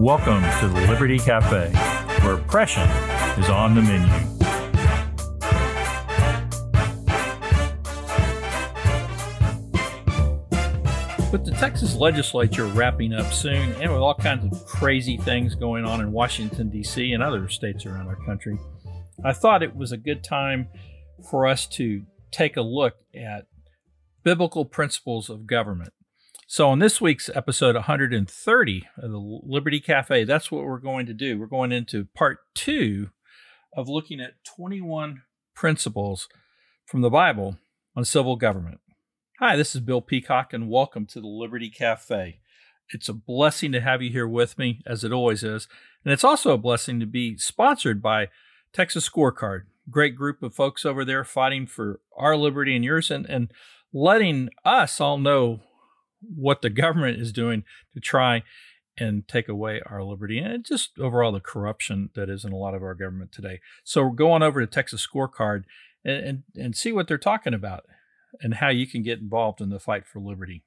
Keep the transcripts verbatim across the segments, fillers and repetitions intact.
Welcome to the Liberty Cafe, where oppression is on the menu. With the Texas legislature wrapping up soon, and with all kinds of crazy things going on in Washington, D C and other states around our country, I thought it was a good time for us to take a look at biblical principles of government. So on this week's episode one hundred thirty of the Liberty Cafe, that's what we're going to do. We're going into part two of looking at twenty-one principles from the Bible on civil government. Hi, this is Bill Peacock, and welcome to the Liberty Cafe. It's a blessing to have you here with me, as it always is. And it's also a blessing to be sponsored by Texas Scorecard. Great group of folks over there fighting for our liberty and yours, and, and letting us all know what the government is doing to try and take away our liberty and just overall the corruption that is in a lot of our government today. So we're going over to Texas Scorecard and, and, and see what they're talking about and how you can get involved in the fight for liberty.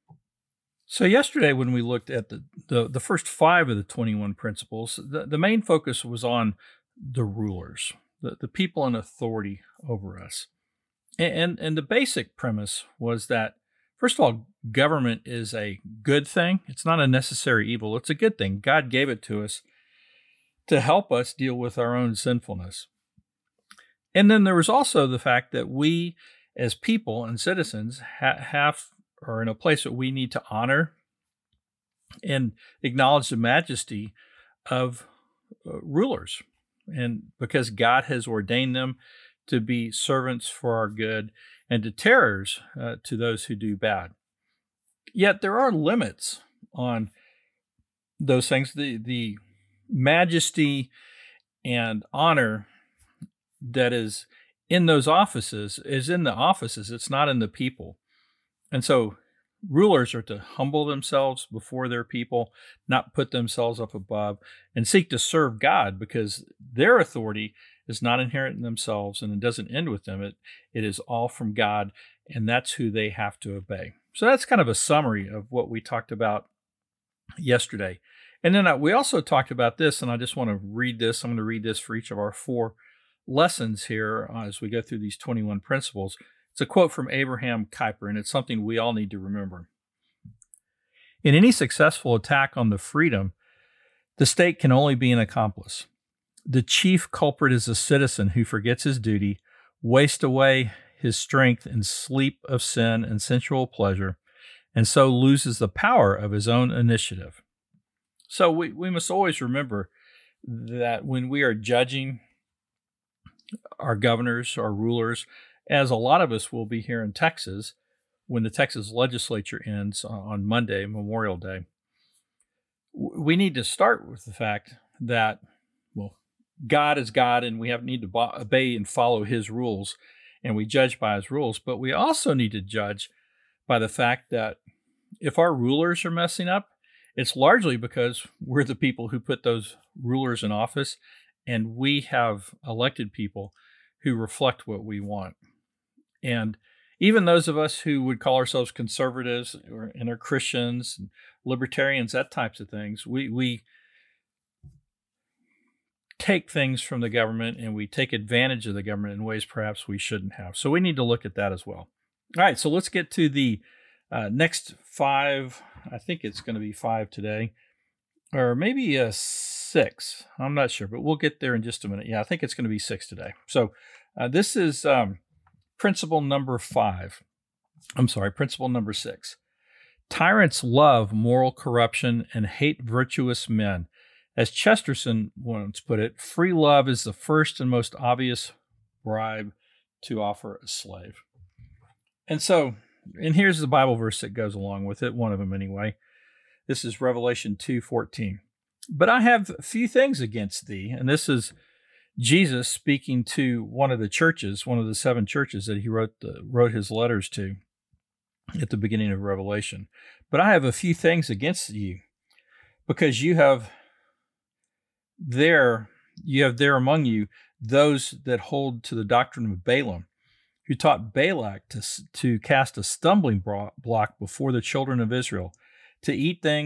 So yesterday when we looked at the, the, the first five of the twenty-one principles, the, the main focus was on the rulers, the, the people in authority over us. And, and, and the basic premise was that, first of all, government is a good thing. It's not a necessary evil. It's a good thing. God gave it to us to help us deal with our own sinfulness. And then there was also the fact that we as people and citizens ha- have are in a place that we need to honor and acknowledge the majesty of uh, rulers. And because God has ordained them to be servants for our good and deterrers uh, to those who do bad. Yet there are limits on those things. The, the majesty and honor that is in those offices is in the offices. It's not in the people. And so rulers are to humble themselves before their people, not put themselves up above, and seek to serve God because their authority is not inherent in themselves and it doesn't end with them. It, it is all from God, and that's who they have to obey. So that's kind of a summary of what we talked about yesterday. And then we also talked about this, and I just want to read this. I'm going to read this for each of our four lessons here uh, as we go through these twenty-one principles. It's a quote from Abraham Kuyper, and it's something we all need to remember. In any successful attack on the freedom, the state can only be an accomplice. The chief culprit is a citizen who forgets his duty, wastes away his strength in sleep of sin and sensual pleasure, and so loses the power of his own initiative. So we, we must always remember that when we are judging our governors, our rulers, as a lot of us will be here in Texas when the Texas legislature ends on Monday, Memorial Day, we need to start with the fact that, well, God is God, and we have need to obey and follow his rules, and we judge by his rules. But we also need to judge by the fact that if our rulers are messing up, it's largely because we're the people who put those rulers in office, and we have elected people who reflect what we want. And even those of us who would call ourselves conservatives or, and are Christians, and libertarians, that types of things, we we take things from the government and we take advantage of the government in ways perhaps we shouldn't have. So we need to look at that as well. All right, so let's get to the uh, next five. I think it's going to be five today, or maybe a six. I'm not sure, but we'll get there in just a minute. Yeah, I think it's going to be six today. So uh, this is um, principle number five. I'm sorry, principle number six. Tyrants love moral corruption and hate virtuous men. As Chesterton once put it, free love is the first and most obvious bribe to offer a slave. And so, and here's the Bible verse that goes along with it, one of them anyway. This is Revelation two fourteen. But I have few things against thee, and this is Jesus speaking to one of the churches, one of the seven churches that he wrote the, wrote his letters to at the beginning of Revelation. But I have a few things against you, because you have there, you have there among you those that hold to the doctrine of Balaam, who taught Balak to, to cast a stumbling block before the children of Israel, to eat things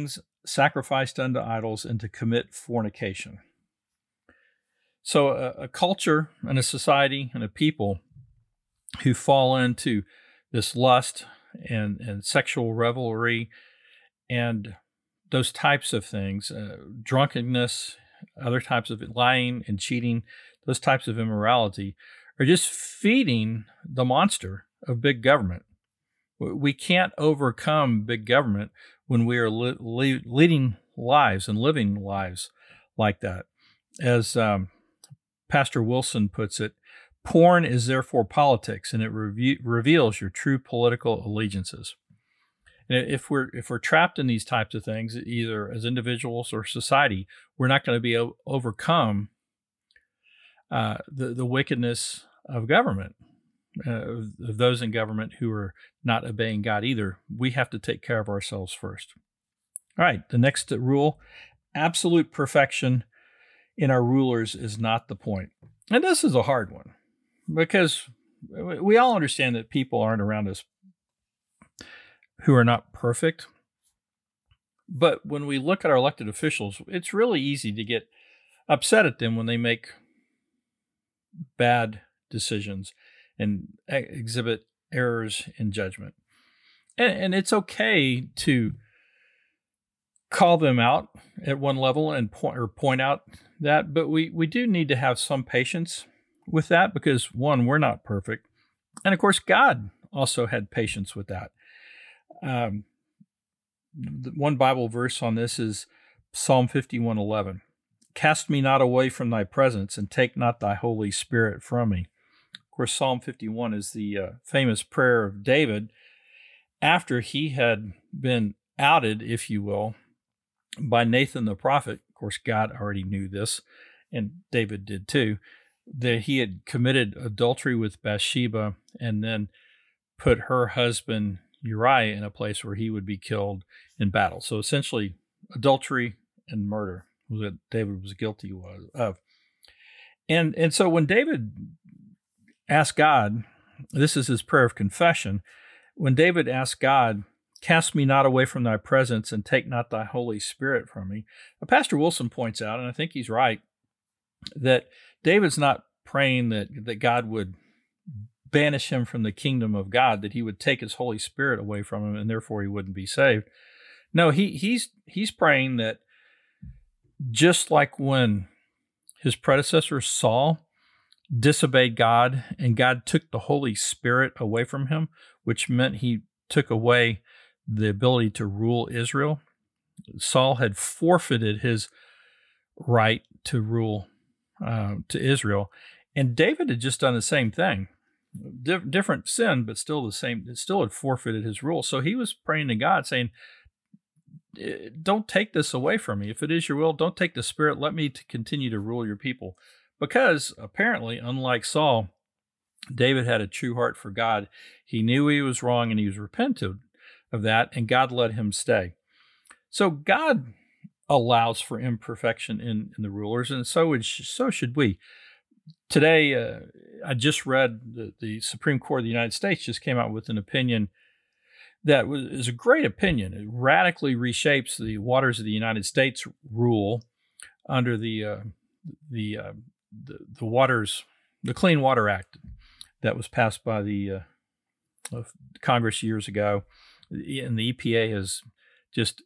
sacrificed unto idols, and to commit fornication. So a, a culture and a society and a people who fall into this lust and, and sexual revelry and those types of things, uh, drunkenness, other types of lying and cheating, those types of immorality, are just feeding the monster of big government. We can't overcome big government when we are li- li- leading lives and living lives like that. As um, Pastor Wilson puts it, porn is therefore politics, and it reve- reveals your true political allegiances. And if we're if we're trapped in these types of things, either as individuals or society, we're not going to be able to overcome uh, the the wickedness of government, uh, of, of those in government who are not obeying God either. We have to take care of ourselves first. All right, the next rule: absolute perfection in our rulers is not the point. And this is a hard one because we all understand that people aren't around us who are not perfect. But when we look at our elected officials, it's really easy to get upset at them when they make bad decisions and exhibit errors in judgment. And, and it's okay to call them out at one level and point or point out that, but we, we do need to have some patience with that because, one, we're not perfect. And of course, God also had patience with that. Um, the one Bible verse on this is Psalm fifty-one eleven. Cast me not away from thy presence, and take not thy Holy Spirit from me. Of course, Psalm fifty-one is the uh, famous prayer of David after he had been outed, if you will, by Nathan the prophet. Of course, God already knew this, and David did too, that he had committed adultery with Bathsheba and then put her husband Uriah in a place where he would be killed in battle. So essentially, adultery and murder was what David was guilty of. And, and so when David asked God, this is his prayer of confession, when David asked God, cast me not away from thy presence and take not thy Holy Spirit from me, Pastor Wilson points out, and I think he's right, that David's not praying that, that God would banish him from the kingdom of God, that he would take his Holy Spirit away from him and therefore he wouldn't be saved. No, he he's he's praying that just like when his predecessor Saul disobeyed God and God took the Holy Spirit away from him, which meant he took away the ability to rule Israel, Saul had forfeited his right to rule uh, to Israel. And David had just done the same thing. Di- different sin, but still the same. It still had forfeited his rule. So he was praying to God saying, don't take this away from me. If it is your will, don't take the Spirit. Let me to continue to rule your people. Because apparently, unlike Saul, David had a true heart for God. He knew he was wrong and he was repentant of that, and God let him stay. So God allows for imperfection in, in the rulers, and so would, so should we. Today, uh, I just read the, the Supreme Court of the United States just came out with an opinion that was, is a great opinion. It radically reshapes the Waters of the United States rule under the uh, the, uh, the the waters the Clean Water Act that was passed by the uh, Congress years ago, and the E P A has just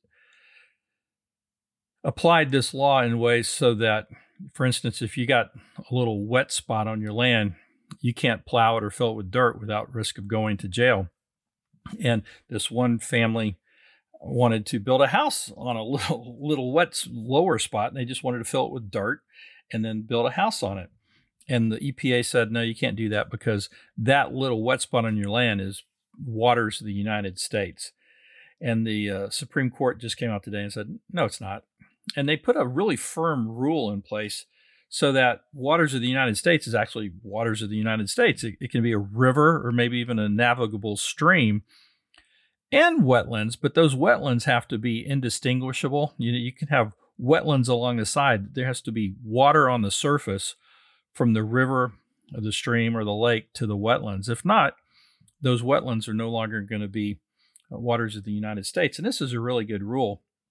applied this law in ways so that, for instance, if you got a little wet spot on your land, you can't plow it or fill it with dirt without risk of going to jail. And this one family wanted to build a house on a little little wet lower spot, and they just wanted to fill it with dirt and then build a house on it. And the E P A said, no, you can't do that because that little wet spot on your land is waters of the United States. And the uh, Supreme Court just came out today and said, no, it's not. And they put a really firm rule in place so that waters of the United States is actually waters of the United States. It, it can be a river or maybe even a navigable stream and wetlands, but those wetlands have to be indistinguishable. You know, you can have wetlands along the side. There has to be water on the surface from the river or the stream or the lake to the wetlands. If not, those wetlands are no longer going to be waters of the United States. And this is a really good rule.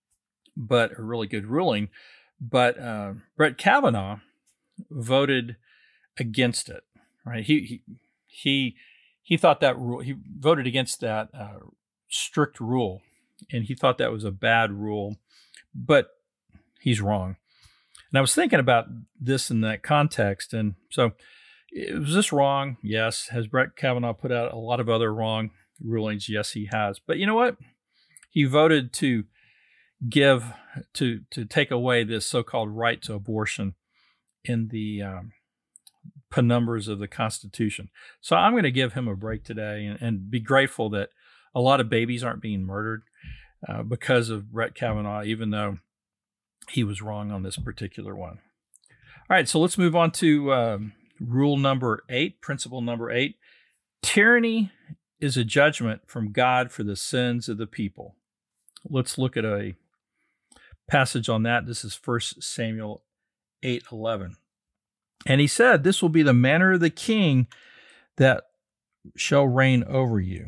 but a really good ruling. But uh, Brett Kavanaugh voted against it. Right? He he he he thought that rule. He voted against that uh, strict rule, and he thought that was a bad rule. But he's wrong. And I was thinking about this in that context, and so was this wrong? Yes. Has Brett Kavanaugh put out a lot of other wrong rulings? Yes, he has. But you know what? He voted to give to to take away this so-called right to abortion in the um, penumbras of the Constitution. So I'm going to give him a break today and, and be grateful that a lot of babies aren't being murdered uh, because of Brett Kavanaugh, even though he was wrong on this particular one. All right, so let's move on to um, rule number eight, principle number eight. Tyranny is a judgment from God for the sins of the people. Let's look at a passage on that. This is First Samuel eight eleven. And he said, "This will be the manner of the king that shall reign over you."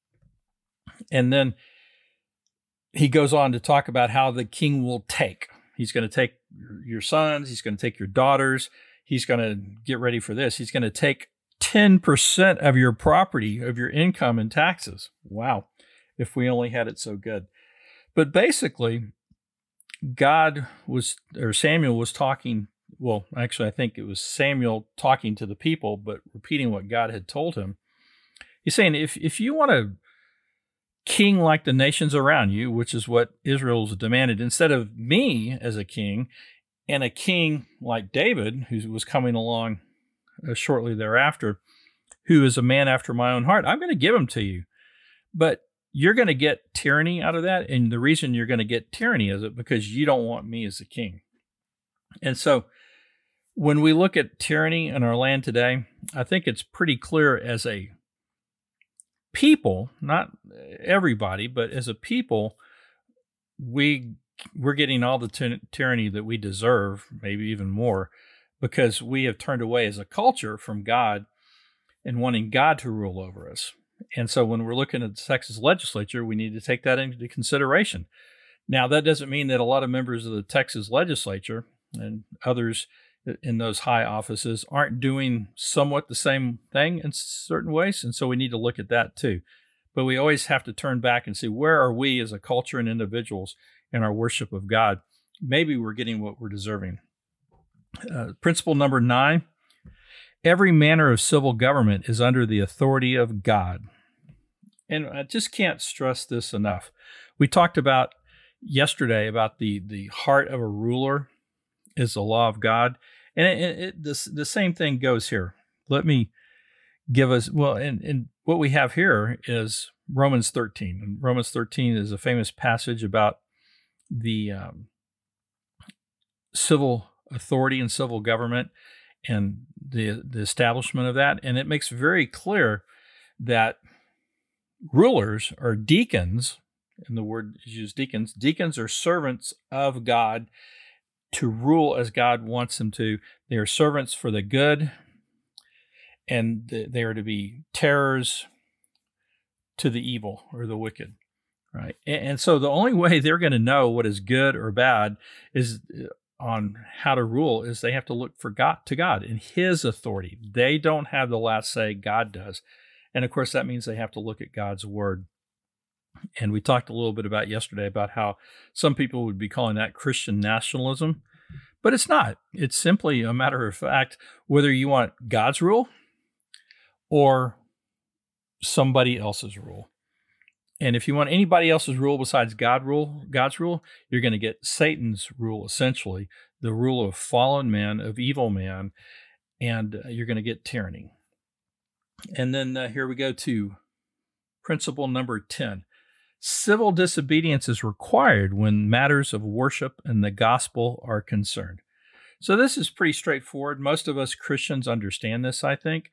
And then he goes on to talk about how the king will take. He's going to take your sons. He's going to take your daughters. He's going to get ready for this. He's going to take ten percent of your property, of your income in taxes. Wow. If we only had it so good. But basically, God was, or Samuel was talking, well, actually, I think it was Samuel talking to the people, but repeating what God had told him. He's saying, if, if you want a king like the nations around you, which is what Israel's demanded, instead of me as a king, and a king like David, who was coming along uh, shortly thereafter, who is a man after my own heart, I'm going to give him to you. But you're going to get tyranny out of that. And the reason you're going to get tyranny is it because you don't want me as a king. And so when we look at tyranny in our land today, I think it's pretty clear as a people, not everybody, but as a people, we, we're getting all the ty- tyranny that we deserve, maybe even more, because we have turned away as a culture from God and wanting God to rule over us. And so when we're looking at the Texas legislature, we need to take that into consideration. Now, that doesn't mean that a lot of members of the Texas legislature and others in those high offices aren't doing somewhat the same thing in certain ways. And so we need to look at that too. But we always have to turn back and see, where are we as a culture and individuals in our worship of God? Maybe we're getting what we're deserving. Uh, principle number nine. Every manner of civil government is under the authority of God. And I just can't stress this enough. We talked about yesterday about the, the heart of a ruler is the law of God. And it, it, it, this, the same thing goes here. Let me give us, well, and, and what we have here is Romans thirteen. And Romans thirteen is a famous passage about the um, civil authority and civil government and the, the establishment of that. And it makes very clear that rulers are deacons, and the word is used deacons. Deacons are servants of God to rule as God wants them to. They are servants for the good, and they are to be terrors to the evil or the wicked, right? And so the only way they're going to know what is good or bad is on how to rule is they have to look for God, to God and His authority. They don't have the last say, God does. And of course, that means they have to look at God's word. And we talked a little bit about yesterday about how some people would be calling that Christian nationalism, but it's not. It's simply a matter of fact, whether you want God's rule or somebody else's rule. And if you want anybody else's rule besides God rule, God's rule, you're going to get Satan's rule, essentially, the rule of fallen man, of evil man, and you're going to get tyranny. And then uh, here we go to principle number ten. Civil disobedience is required when matters of worship and the gospel are concerned. So this is pretty straightforward. Most of us Christians understand this, I think.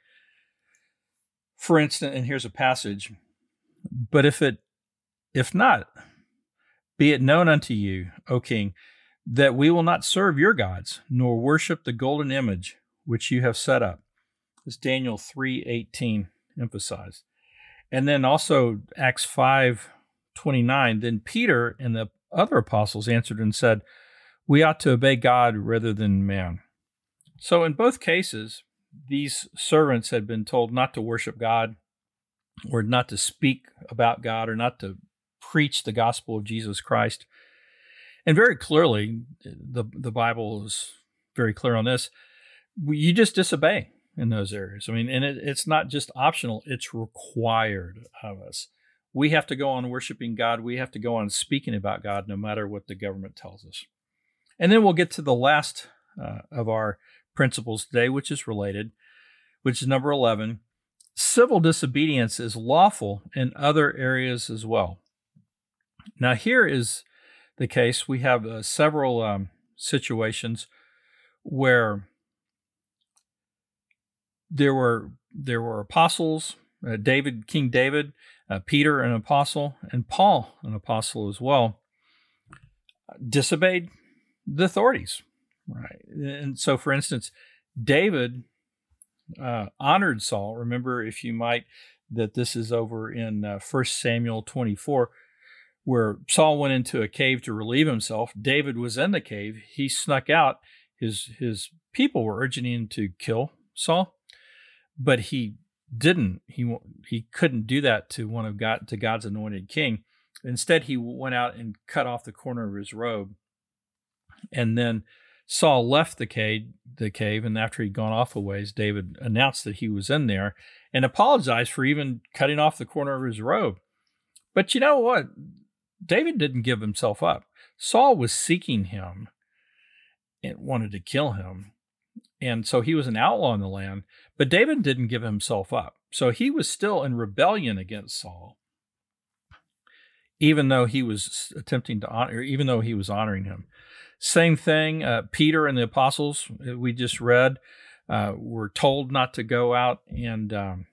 For instance, and here's a passage, but if it, if not, be it known unto you, O king, that we will not serve your gods, nor worship the golden image which you have set up. As Daniel three eighteen emphasized. And then also Acts five twenty-nine, then Peter and the other apostles answered and said, "We ought to obey God rather than man." So in both cases, these servants had been told not to worship God, or not to speak about God, or not to preach the gospel of Jesus Christ. And very clearly, the, the Bible is very clear on this. You just disobey in those areas. I mean, and it, it's not just optional, it's required of us. We have to go on worshiping God. We have to go on speaking about God, no matter what the government tells us. And then we'll get to the last uh, of our principles today, which is related, which is number eleven. Civil disobedience is lawful in other areas as well. Now, here is the case. We have uh, several um, situations where there were there were apostles, uh, David, King David, uh, Peter, an apostle, and Paul, an apostle as well, disobeyed the authorities. Right, and so, for instance, David uh, honored Saul. Remember, if you might, that this is over in uh, First Samuel twenty-four, where Saul went into a cave to relieve himself. David was in the cave. He snuck out. His his people were urging him to kill Saul, but he didn't. He he couldn't do that to one of God to God's anointed king. Instead, he went out and cut off the corner of his robe, and then Saul left the cave, the cave, and after he'd gone off a ways, David announced that he was in there and apologized for even cutting off the corner of his robe. But you know what? David didn't give himself up. Saul was seeking him and wanted to kill him. And so he was an outlaw in the land, but David didn't give himself up. So he was still in rebellion against Saul, even though he was attempting to honor, even though he was honoring him. Same thing, uh, Peter and the apostles we just read uh, were told not to go out and um,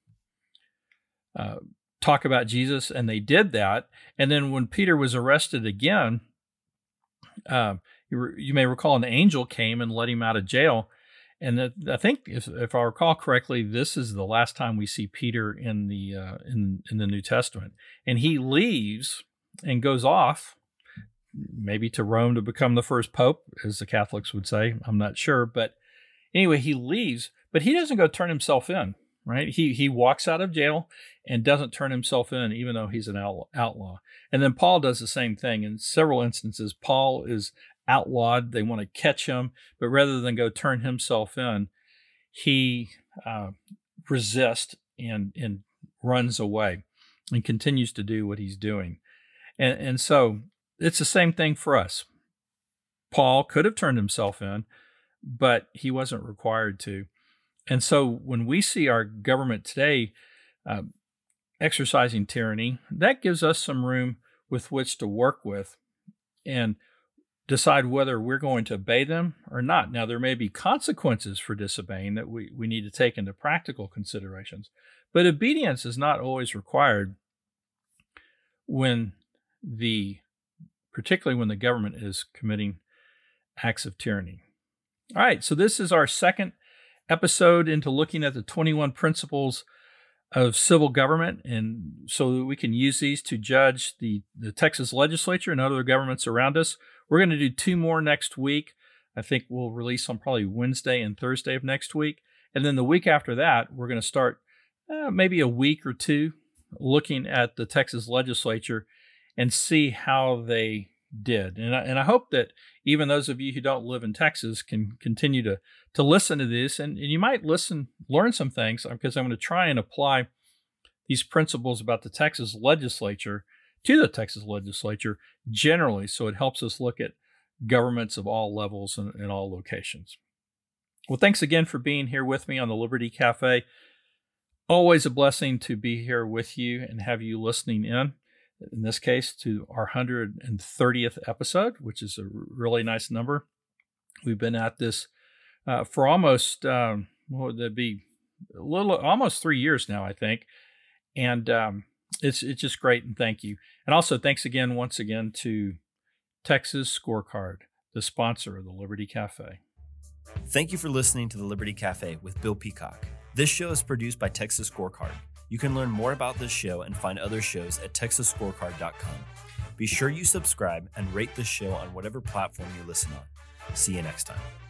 uh, talk about Jesus, and they did that. And then when Peter was arrested again, uh, you, re- you may recall an angel came and let him out of jail. And that, I think, if, if I recall correctly, this is the last time we see Peter in the uh, in in the New Testament. And he leaves and goes off, maybe to Rome to become the first pope, as the Catholics would say. I'm not sure. But anyway, he leaves, but he doesn't go turn himself in, right? He he walks out of jail and doesn't turn himself in, even though he's an outlaw. And then Paul does the same thing. In several instances, Paul is outlawed. They want to catch him, but rather than go turn himself in, he uh, resists and, and runs away and continues to do what he's doing. And, and so it's the same thing for us. Paul could have turned himself in, but he wasn't required to. And so when we see our government today uh, exercising tyranny, that gives us some room with which to work with and decide whether we're going to obey them or not. Now, there may be consequences for disobeying that we, we need to take into practical considerations, but obedience is not always required when the, particularly when the government is committing acts of tyranny. All right, so this is our second episode into looking at the twenty-one principles of civil government, and so that we can use these to judge the, the Texas legislature and other governments around us. We're going to do two more next week. I think we'll release on probably Wednesday and Thursday of next week. And then the week after that, we're going to start uh, maybe a week or two looking at the Texas legislature and see how they did. And I, and I hope that even those of you who don't live in Texas can continue to, to listen to this. And, and you might listen, learn some things, because I'm going to try and apply these principles about the Texas legislature to the Texas legislature generally, so it helps us look at governments of all levels and, and all locations. Well, thanks again for being here with me on the Liberty Cafe. Always a blessing to be here with you and have you listening in. In this case, to our one hundred thirtieth episode, which is a really nice number. We've been at this uh, for almost, um, what would that be, a little, almost three years now, I think. And um, it's it's just great, and thank you. And also, thanks again, once again, to Texas Scorecard, the sponsor of the Liberty Cafe. Thank you for listening to the Liberty Cafe with Bill Peacock. This show is produced by Texas Scorecard. You can learn more about this show and find other shows at texas scorecard dot com. Be sure you subscribe and rate the show on whatever platform you listen on. See you next time.